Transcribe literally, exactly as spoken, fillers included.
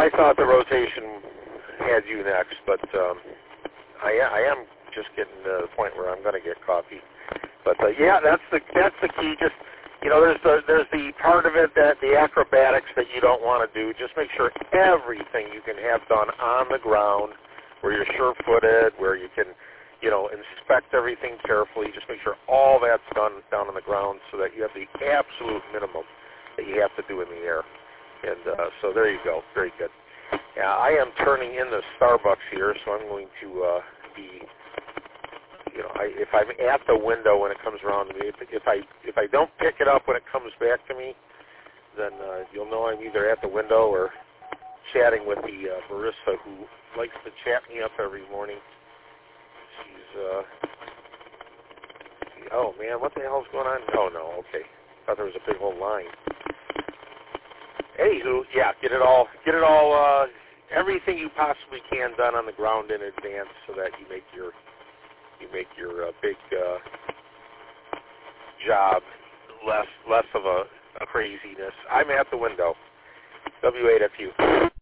I thought the rotation had you next, but um, I, I am just getting to the point where I'm going to get coffee. But uh, yeah, that's the that's the key. Just you know, there's the there's the part of it that the acrobatics that you don't want to do. Just make sure everything you can have done on the ground, where you're sure-footed, where you can, you know, inspect everything carefully. Just make sure all that's done down on the ground, so that you have the absolute minimum that you have to do in the air. And uh, so there you go. Very good. Yeah, I am turning in the Starbucks here, so I'm going to uh, be. You know, I, if I'm at the window when it comes around to me, if, if I if I don't pick it up when it comes back to me, then uh, you'll know I'm either at the window or chatting with the uh, barista who likes to chat me up every morning. She's, uh, she, oh man, what the hell's going on? Oh no, okay. Thought there was a big old line. Anywho, yeah, get it all, get it all, uh, everything you possibly can done on the ground in advance, so that you make your You make your uh, big uh, job less less of a, a craziness. I'm at the window. W eight F U.